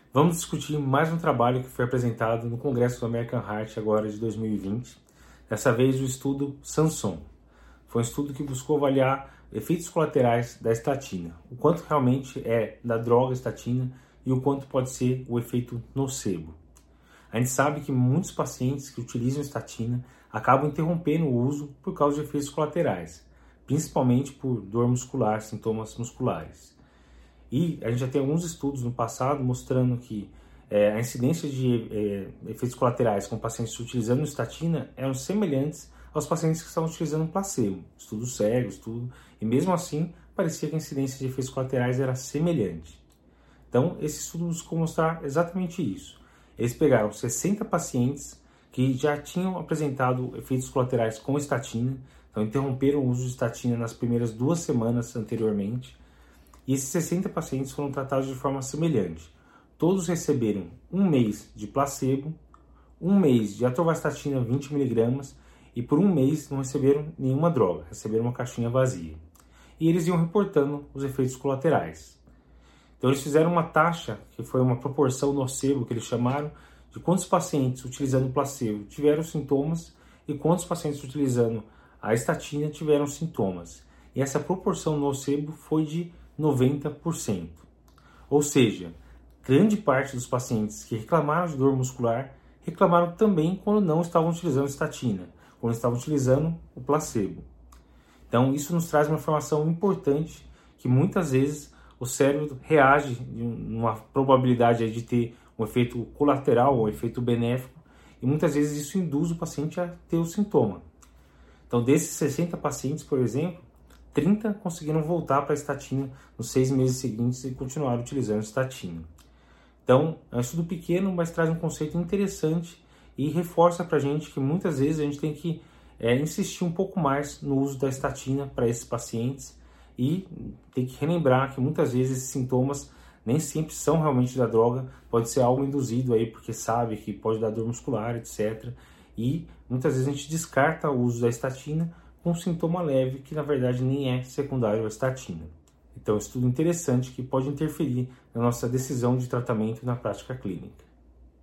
Vamos discutir mais um trabalho que foi apresentado no Congresso do American Heart agora de 2020. Dessa vez o estudo Samson. Foi um estudo que buscou avaliar efeitos colaterais da estatina, o quanto realmente é da droga estatina e o quanto pode ser o efeito nocebo. A gente sabe que muitos pacientes que utilizam estatina acabam interrompendo o uso por causa de efeitos colaterais, principalmente por dor muscular, sintomas musculares. E a gente já tem alguns estudos no passado mostrando que a incidência de efeitos colaterais com pacientes utilizando estatina eram semelhantes aos pacientes que estavam utilizando placebo. Estudos cegos, tudo. E mesmo assim, parecia que a incidência de efeitos colaterais era semelhante. Então, esse estudo buscou mostrar exatamente isso. Eles pegaram 60 pacientes que já tinham apresentado efeitos colaterais com estatina, então interromperam o uso de estatina nas primeiras 2 semanas anteriormente, e esses 60 pacientes foram tratados de forma semelhante. Todos receberam 1 mês de placebo, 1 mês de atorvastatina 20mg e por 1 mês não receberam nenhuma droga, receberam uma caixinha vazia. E eles iam reportando os efeitos colaterais. Então eles fizeram uma taxa, que foi uma proporção nocebo que eles chamaram, de quantos pacientes utilizando placebo tiveram sintomas e quantos pacientes utilizando a estatina tiveram sintomas. E essa proporção nocebo foi de 90%. Ou seja, grande parte dos pacientes que reclamaram de dor muscular reclamaram também quando não estavam utilizando estatina, quando estavam utilizando o placebo. Então isso nos traz uma informação importante que muitas vezes o cérebro reage numa probabilidade de ter um efeito colateral, um efeito benéfico, e muitas vezes isso induz o paciente a ter o sintoma. Então desses 60 pacientes, por exemplo, 30 conseguiram voltar para a estatina nos 6 meses seguintes e continuaram utilizando estatina. Então, é um estudo pequeno, mas traz um conceito interessante e reforça para a gente que muitas vezes a gente tem que insistir um pouco mais no uso da estatina para esses pacientes e tem que relembrar que muitas vezes esses sintomas nem sempre são realmente da droga, pode ser algo induzido aí porque sabe que pode dar dor muscular, etc. E muitas vezes a gente descarta o uso da estatina com um sintoma leve que na verdade nem é secundário à estatina. Então é um estudo interessante que pode interferir na nossa decisão de tratamento na prática clínica.